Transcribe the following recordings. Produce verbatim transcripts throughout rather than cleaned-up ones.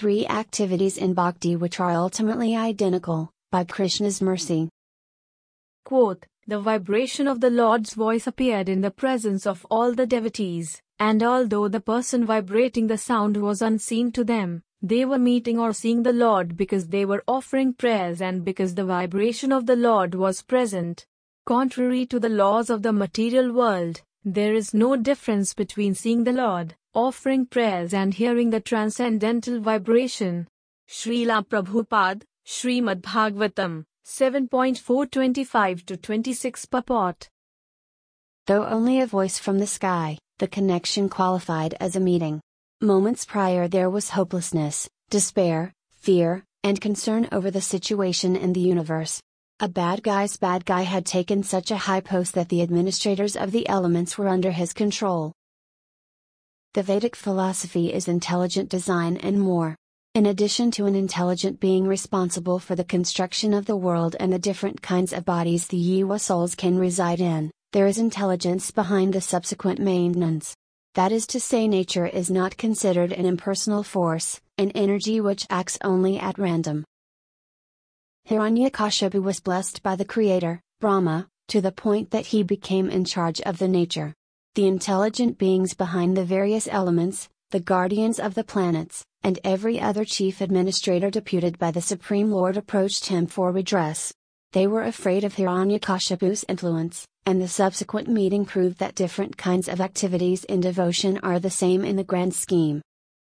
three activities in bhakti which are ultimately identical, by Krishna's mercy. Quote, the vibration of the Lord's voice appeared in the presence of all the devotees, and although the person vibrating the sound was unseen to them, they were meeting or seeing the Lord because they were offering prayers and because the vibration of the Lord was present. Contrary to the laws of the material world, there is no difference between seeing the Lord, offering prayers and hearing the transcendental vibration. Srila Prabhupada, Srimad Bhagavatam, seven point four twenty-five to twenty-six purport. Though only a voice from the sky, the connection qualified as a meeting. Moments prior there was hopelessness, despair, fear, and concern over the situation in the universe. A bad guy's bad guy had taken such a high post that the administrators of the elements were under his control. The Vedic philosophy is intelligent design and more. In addition to an intelligent being responsible for the construction of the world and the different kinds of bodies the Jiva souls can reside in, there is intelligence behind the subsequent maintenance. That is to say, nature is not considered an impersonal force, an energy which acts only at random. Hiranyakashipu was blessed by the Creator, Brahma, to the point that he became in charge of the nature. The intelligent beings behind the various elements, the guardians of the planets, and every other chief administrator deputed by the Supreme Lord approached him for redress. They were afraid of Hiranyakashipu's influence, and the subsequent meeting proved that different kinds of activities in devotion are the same in the grand scheme.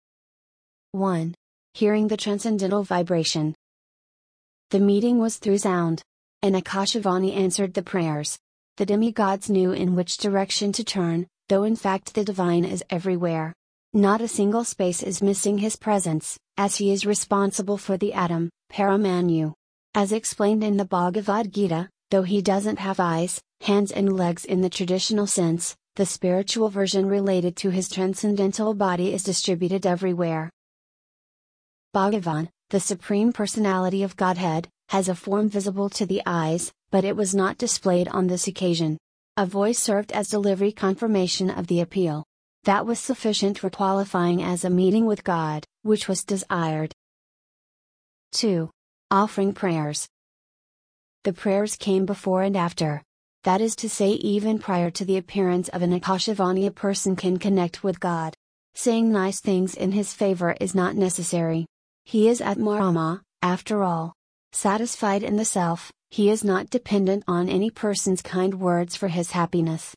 one. Hearing the transcendental vibration. The meeting was through sound. And Akashavani answered the prayers. The demigods knew in which direction to turn, though in fact the divine is everywhere. Not a single space is missing his presence, as he is responsible for the atom, Paramanyu. As explained in the Bhagavad Gita, though he doesn't have eyes, hands and legs in the traditional sense, the spiritual version related to his transcendental body is distributed everywhere. Bhagavan, the Supreme Personality of Godhead, has a form visible to the eyes, but it was not displayed on this occasion. A voice served as delivery confirmation of the appeal. That was sufficient for qualifying as a meeting with God, which was desired. two. Offering prayers. The prayers came before and after. That is to say, even prior to the appearance of an Akashavani, a person can connect with God. Saying nice things in his favor is not necessary. He is Atmarama, after all. Satisfied in the self, he is not dependent on any person's kind words for his happiness.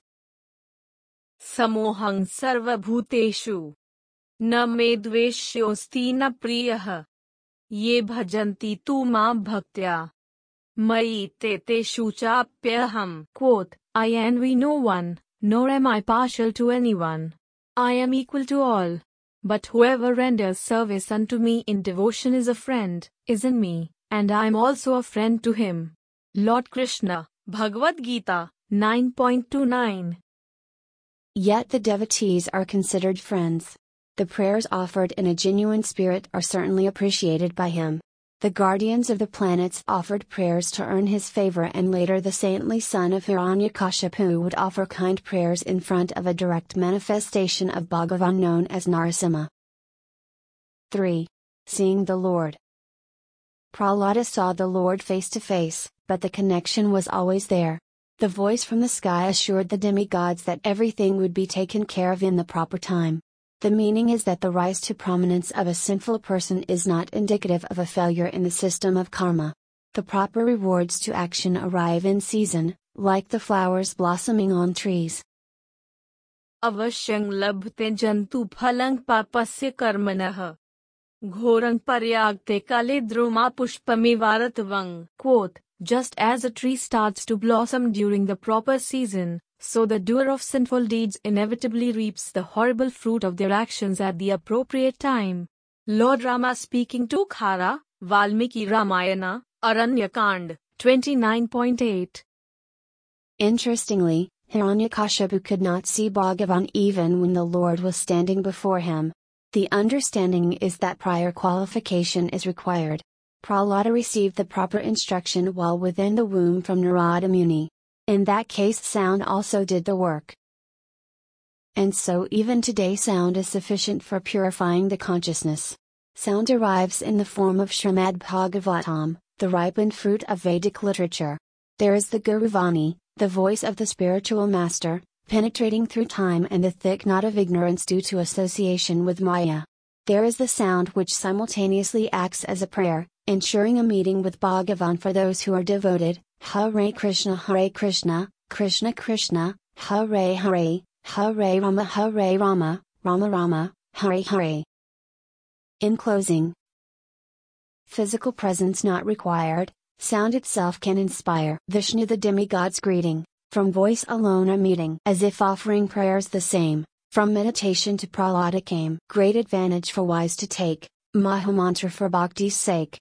Samohang sarva bhuteshu. Na me dveshyosti na priyah. Ye bhajanti tu ma bhaktya. Mai te te shuchapyaham. Quote, I envy no one, nor am I partial to anyone. I am equal to all. But whoever renders service unto me in devotion is a friend, is in me, and I am also a friend to him. Lord Krishna, Bhagavad Gita, nine point two nine. Yet the devotees are considered friends. The prayers offered in a genuine spirit are certainly appreciated by him. The guardians of the planets offered prayers to earn his favor, and later the saintly son of Hiranyakashipu would offer kind prayers in front of a direct manifestation of Bhagavan known as Narasimha. three. Seeing the Lord. Prahlada saw the Lord face to face, but the connection was always there. The voice from the sky assured the demigods that everything would be taken care of in the proper time. The meaning is that the rise to prominence of a sinful person is not indicative of a failure in the system of karma. The proper rewards to action arrive in season, like the flowers blossoming on trees. Avashyang labhte jantu phalang papasya karmanah. Ghorang paryagte kale druma pushpamivaratavang. Quote, just as a tree starts to blossom during the proper season, so the doer of sinful deeds inevitably reaps the horrible fruit of their actions at the appropriate time. Lord Rama speaking to Khara, Valmiki Ramayana, Aranyakand, twenty-nine point eight. Interestingly, Hiranyakashipu could not see Bhagavan even when the Lord was standing before him. The understanding is that prior qualification is required. Prahlada received the proper instruction while within the womb from Narada Muni. In that case, sound also did the work. And so even today sound is sufficient for purifying the consciousness. Sound arrives in the form of Srimad Bhagavatam, the ripened fruit of Vedic literature. There is the Guruvani, the voice of the spiritual master, penetrating through time and the thick knot of ignorance due to association with Maya. There is the sound which simultaneously acts as a prayer, ensuring a meeting with Bhagavan for those who are devoted. Hare Krishna, Hare Krishna, Krishna Krishna, Hare Hare, Hare Rama, Hare Rama, Rama Rama, Hare Hare. In closing, physical presence not required, sound itself can inspire. Vishnu the demigod's greeting, from voice alone a meeting. As if offering prayers the same, from meditation to Prahlada came. Great advantage for wise to take, Mahamantra for bhakti's sake.